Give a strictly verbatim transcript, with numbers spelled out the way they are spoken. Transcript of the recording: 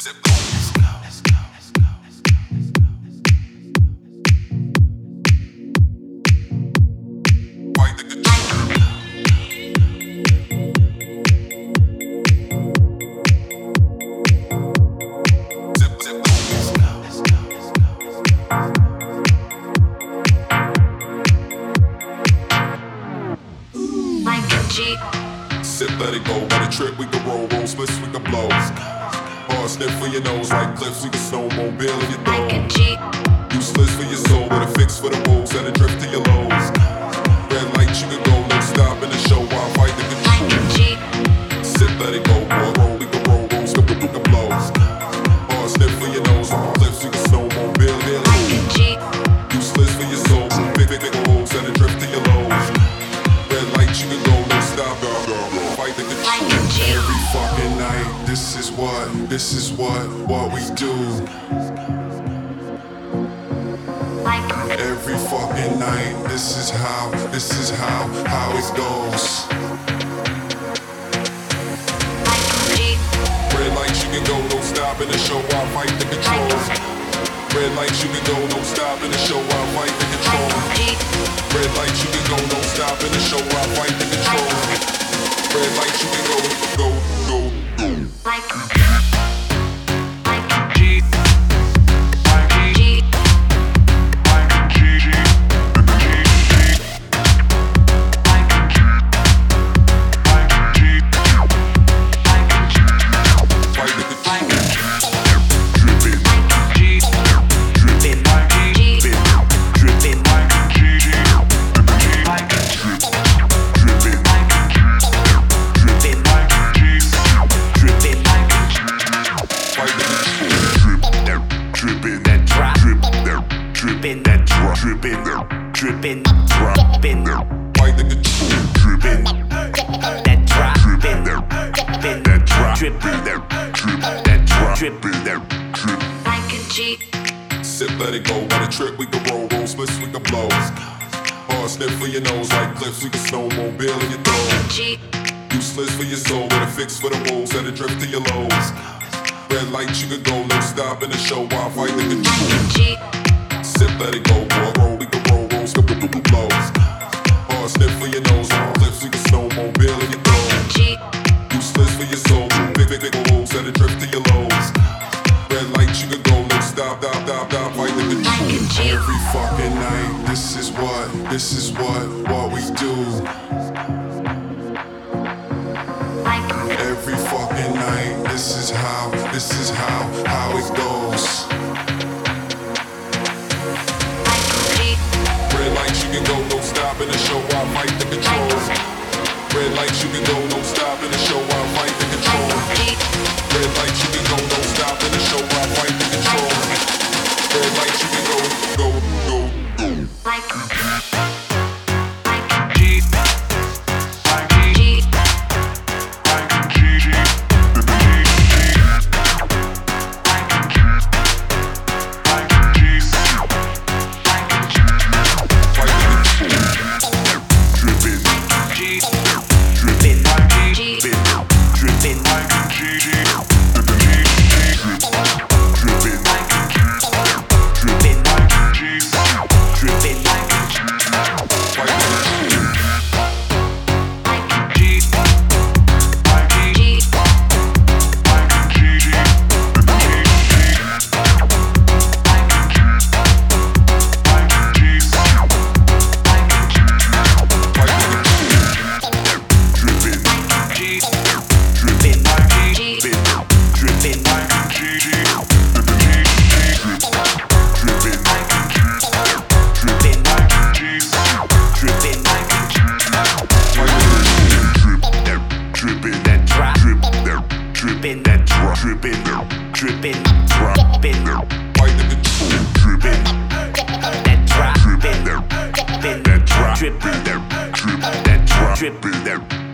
Sip, let it go. On a trip, we can roll, roll splits, we can blow. Hard sniff for your nose like cliffs, we can snowmobile if you throw. Useless for your soul, with a fix for the wolves and a drift to your lows. Red lights, you can go, no stop in the show while I fight the control. Sip, let it go, boy, roll, we can roll, roll, skip, we can blow. Hard sniff for your nose like cliffs, we can snowmobile, yeah. Useless for your soul, big, big, big wolves and a drift to your lows. Red lights, you can go, no stop, fight the control. Every fucking night, this is what, this is what, what we do. Every fucking night, this is how, this is how, how it goes. Red lights, you can go, no stop in the show, I'll fight the control. Red lights, you can go, no stop in the show, I'll fight the control. Red lights, you can go, no stop in the show, I'll fight the control. Red lights, you can go, go, go, go. Like G, like G, like G, G, drippin', droppin', fight the control. drippin', that drop, drippin', drippin', that drop, drippin', that drop, drippin', that drip. Like a G. Sip, let it go. On a trip, we can roll, roll splits, we can blow. Hard sniff for your nose like cliffs, we can snowmobile if you throw. G. Useless for your soul, with a fix for the wolves and a drift to your lows. Red lights, you can go, no stop in the show while I fight the control. Like a G. Sip, let it go, boy, roll, we can roll, roll, skip, skip, skip, blows. Hard sniff for your nose, on cliffs, you can snowmobile if you throw. G. Useless for your soul, big, big, big wolves and a drift to your lows. Red lights, you can go, no stop, stop, stop, stop, fight the control. Every fucking night, this is what, this is what, what we do. Like Every fucking night, this is how, this is how, how it goes. Red lights, you can go, no stop in the show, I'll fight the control. Red lights, you can go, no stop in the show, I'll fight the control. Red lights, you can go, no stop in the show, I'll fight the control. Red lights, you can go, go, go, go. Like G, like G. like G, G, drippin', droppin', fight the control. drippin', that drop, drippin', that drop, drippin', that drop, drippin', that drop, drippin', that